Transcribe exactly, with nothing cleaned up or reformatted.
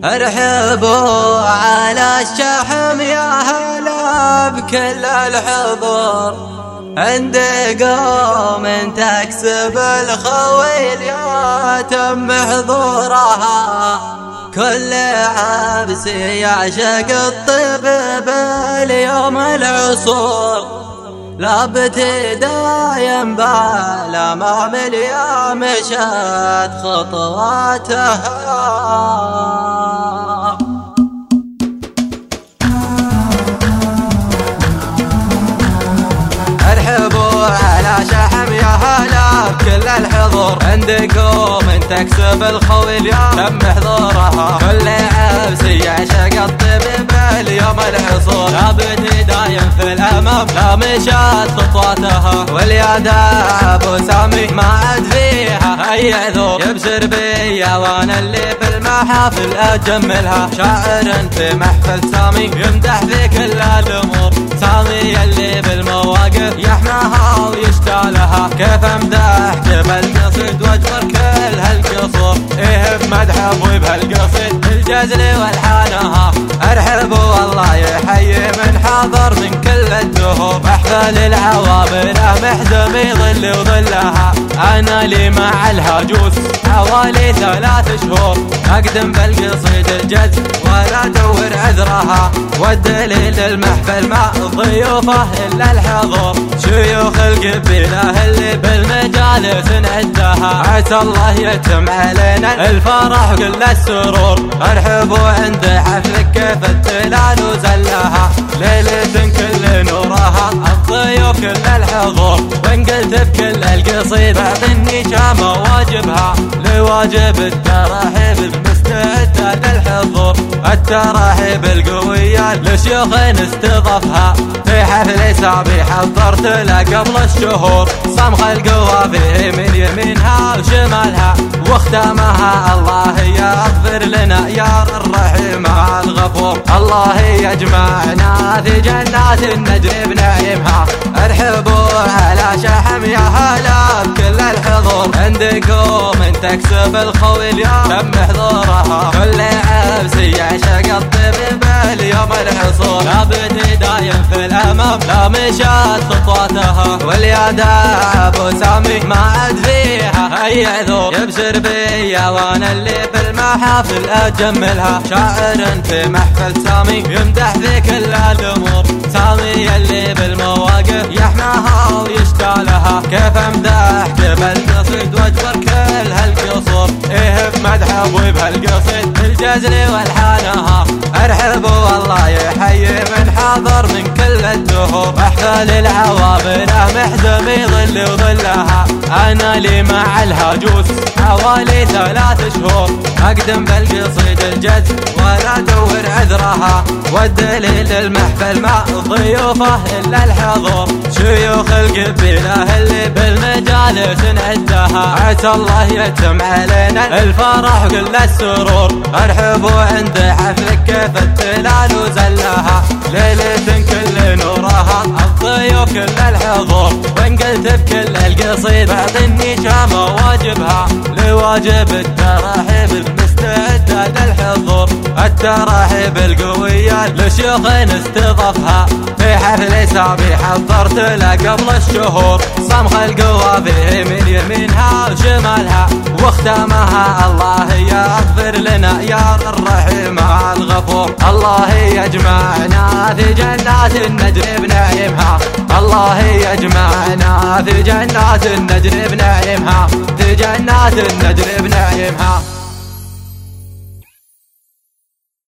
ارحبوا على الشحم يا هلا بكل الحضور، عند قوم تكسب الخويل يا تم حضورها. كل عبس يعشق الطب باليوم العصور، لا ابتداء بالامام يا مشت خطواتها. ارحبوا على شحم يا هلا بكل الحضور، عندكم من تكسب الخويل يا تم حضورها. كل عبس يعشق الطب باليوم العصور، لا ابتداء في الامام لا مشت خطواتها. واليد ابو سامي ما عاد فيها اي عذور، يبشر بيا وانا اللي بالمحافل اجملها. شاعر في محفل سامي يمدح في كل الامور، سامي اللي بالمواقف يحماها ويشتالها. كيف امدح جبل قصيد واجبر كل هالقصور، ايه بمدح ابوي بهالقصيد الجزل والحانها. ارحبوا والله يحيي من حضر من كل الدهور، محفل العوامره محزم يظل وظلها. انا لي مع الهجوس حوالي ثلاث شهور، اقدم بالقصيد الجز ولا ادور عذرها. والدليل المحفل ما ضيوفه الا الحضور، شيوخ القبيله اللي بالمجالس نعدها. عسى الله يتم علينا الفرح وكل السرور. ارحبوا عند حفلك كيف التلال وزلها، ليلة كل نورها الضيوف كل الحضور. وان قلت بكل القصيد بعطني شامة واجبها، لواجب التراحيب المستعدة للحضور. التراحيب القوية لشيوخ استضافها، في حفل سابي حضرت له قبل الشهور. صمخ القوافي من يمينها وشمالها، واختامها الله يغفر لنا يا الرحيم الغفور. الله يجمعنا في جنات النجر بنعيمها. ارحبوا على شحم يا هلا بكل الحضور، عندكم من تكسب الخويل يا تم حضورها. كل عبس يعشق الطب باليوم العصور، لا ابتداء في الامام لا مشت خطواتها. واليد ابو سامي ما عاد فيها اي عذور، يبشر بيا وانا اللي بالمحافل اجملها. شاعر في محفل سامي يمدح في كل الامور، سامي اللي بالمواقف يحماها ويشتالها. كيف امدح جبل قصيد واجبر كل هالقصور، ايه بمدح ابوي بهالقصيد الجزل والحانها. ارحبوا والله يحيي من حضر من كل الدهور، محفل العوامره محزم يظل وظلها. انا لي مع الهجوس حوالي ثلاث شهور، اقدم بالقصيد الجز ولا ادور عذرها. والدليل المحفل ما ضيوفه الا الحضور، شيوخ القبيله اللي بالمجالس نعدها. عسى الله يتم علينا الفرح وكل السرور. ارحبوا عند حفلك كيف التلال وزلها، ليلة كل نورها الضيوف كل الحضور. وان قلت بكل القصيد بعطني شامة واجبها، لواجب التراحيب المستعدة للحضور. التراحيب القوية لشيوخ استضافها، في حفل سابي حضرت له قبل الشهور. صمخ القوافي من يمينها وشمالها، واختامها الله يغفر لنا يا الرحيم الغفور. الله يجمعنا في جنات النجر بنعيمها، الله يجمعنا في جنات النجر بنعيمها، في جنات النجر بنعيمها.